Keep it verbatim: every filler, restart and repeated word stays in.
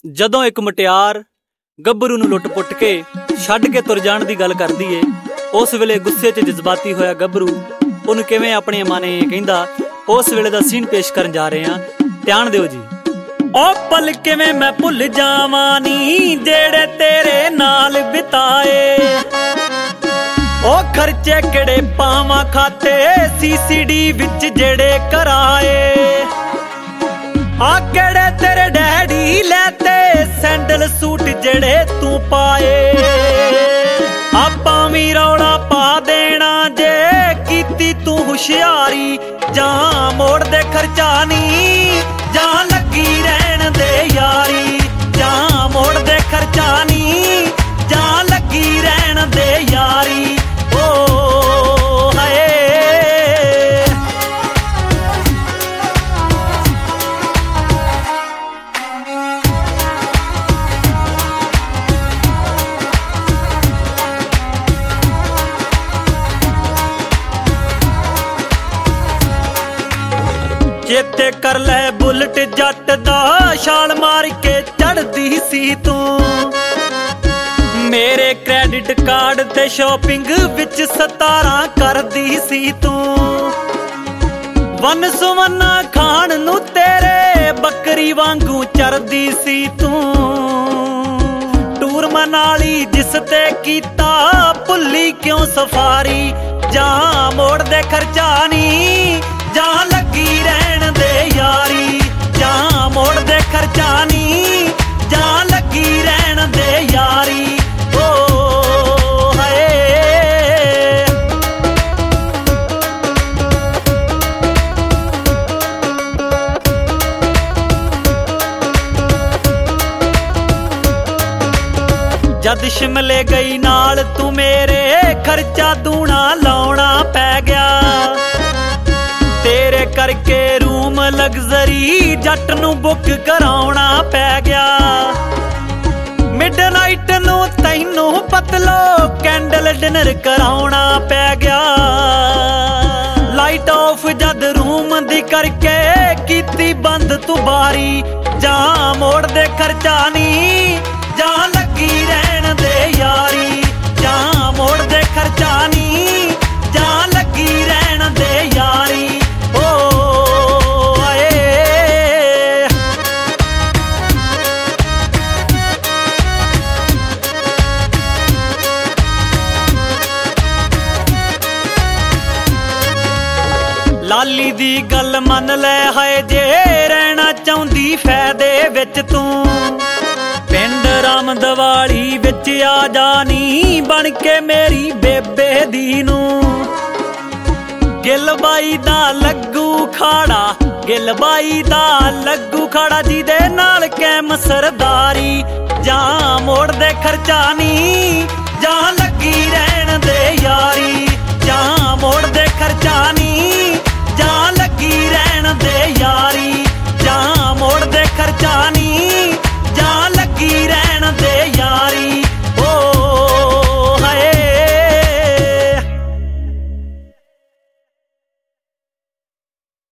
ਜਦੋਂ ਇੱਕ ਮੁਟਿਆਰ ਗੱਭਰੂ ਨੂੰ ਲੁੱਟ ਪੁੱਟ ਕੇ ਛੱਡ ਕੇ ਤੁਰ ਜਾਣ ਦੀ ਗੱਲ ਕਰਦੀ ਏ, ਉਸ ਵੇਲੇ ਗੁੱਸੇ 'ਚ ਜਜ਼ਬਾਤੀ ਹੋਇਆ ਗੱਭਰੂ ਉਹਨੂੰ ਕਿਵੇਂ ਆਪਣੇ ਮਾਨੇ ਕਹਿੰਦਾ। ਉਸ ਵੇਲੇ ਦਾ ਸੀਨ ਪੇਸ਼ ਕਰਨ ਜਾ ਰਹੇ ਹਾਂ, ਧਿਆਨ ਦਿਓ ਜੀ। ਉਹ ਪਲ ਕਿਵੇਂ ਮੈਂ ਭੁੱਲ ਜਾਵਾਂ ਨੀ ਜਿਹੜੇ ਤੇਰੇ ਨਾਲ ਬਿਤਾਏ, ਉਹ ਖਰਚੇ ਕਿਹੜੇ ਪਾਵਾਂ ਖਾਤੇ ਸੀਸੀਡੀ ਵਿੱਚ ਜਿਹੜੇ ਕਰਾਏ, ਆ ਕਿਹੜੇ ਤੇਰੇ ਡੈਡੀ ਲੈਤੇ ਸੈਂਡਲ ਸੂਟ ਜਿਹੜੇ ਤੂੰ ਪਾਏ, ਆਪਾਂ ਵੀ ਰੌਲਾ ਪਾ ਦੇਣਾ ਜੇ ਕੀਤੀ ਤੂੰ ਹੁਸ਼ਿਆਰੀ, ਜਾਂ ਮੋੜ ਦੇ ਖਰਚਾ ਨੀ ਜਾਂ ਲੱਗੀ ਰਹਿਣ ਦੇ ਯਾਰੀ, ਜਾਂ ਮੋੜ ਦੇ ਖਰਚਾ ਨੀ ਜਾਂ ਲੱਗੀ ਰਹਿਣ ਦੇ ਯਾਰੀ। ਓ ਹਾਏ ਚੇਤੇ ਕਰ ਲੈ ਬੁਲਟ ਜੱਟ ਦਾ ਛਾਲ ਮਾਰ ਕੇ ਚੜਦੀ ਸੀ ਤੂੰ, ਮੇਰੇ ਕ੍ਰੈਡਿਟ ਕਾਰਡ ਤੇ ਸ਼ਾਪਿੰਗ ਵਿੱਚ ਸਤਾਰਾਂ ਕਰਦੀ ਸੀ ਤੂੰ, ਵਨ ਸੁਵੰਨਾ ਖਾਣ ਨੂੰ ਤੇਰੇ ਬੱਕਰੀ ਵਾਂਗੂ ਚਰਦੀ ਸੀ ਤੂੰ, ਟੂਰ ਮਨਾਲੀ ਜਿਸ ਤੇ ਕੀਤਾ ਭੁੱਲੀ ਕਿਉਂ ਸਫਾਰੀ, ਜਾਂ ਮੋੜ ਦੇ ਖਰਚਾ ਨੀ ਜਾਂ ਲੱਗੀ ਰਹਿਣ ਦੇ ਯਾਰੀ, ਜਾਂ ਮੋੜ ਦੇ ਖਰਚਾ ਨੀ ਜਾਂ ਲੱਗੀ ਰਹਿਣ ਦੇ ਯਾਰੀ। ਓ ਹਾਏ ਜਦ ਸ਼ਿਮਲੇ ਗਈ ਨਾਲ ਤੂੰ ਮੇਰੇ ਖਰਚਾ ਦੂਣਾ ਲਾਉਣਾ ਪੈ ਗਿਆ, ਤੇਰੇ ਕਰਕੇ ਰੂਮ ਲਗਜ਼ਰੀ ਜੱਟ ਨੂੰ ਬੁੱਕ ਕਰਾਉਣਾ ਪੈ ਗਿਆ, ਮਿਡਨਾਈਟ ਨੂੰ ਤੈਨੂੰ ਪਤਲੋ ਕੈਂਡਲ ਡਿਨਰ ਕਰਾਉਣਾ ਪੈ ਗਿਆ, ਲਾਈਟ ਆਫ ਜਦ ਰੂਮ ਦੀ ਕਰਕੇ ਕੀਤੀ ਬੰਦ ਤੂੰ ਬਾਰੀ, ਜਾਂ ਮੋੜ ਦੇ ਖਰਚਾ ਨੀ ਜਾਂ ਲੱਗੀ ਰਹਿਣ ਦੇ ਯਾਰੀ, ਜਾਂ ਮੋੜ ਦੇ ਖਰਚਾ ਨੀ ਜਾਂ ਲੱਗੀ ਰਹਿਣ ਦੇ ਯਾਰੀ। ਲਾਲੀ ਦੀ ਗੱਲ ਮੰਨ ਲੈ ਹਾਏ ਜੇ ਰਹਿਣਾ ਚਾਹੁੰਦੀ ਫਾਇਦੇ ਵਿੱਚ ਤੂੰ, ਪਿੰਡ ਰਾਮ ਦਿਵਾਲੀ ਵਿੱਚ ਆ ਜਾਨੀ ਬਣ ਕੇ ਮੇਰੀ ਬੇਬੇ ਦੀ ਨੂੰ, ਗਿੱਲ ਬਾਈ ਦਾ ਲੱਗੂ ਖਾੜਾ, ਗਿੱਲ ਬਾਈ ਦਾ ਲੱਗੂ ਖਾੜਾ ਜਿਹਦੇ ਨਾਲ ਕੈਮ ਸਰਦਾਰੀ, ਜਾਂ ਮੋੜ ਦੇ ਖਰਚਾ ਨੀ ਜਾਂ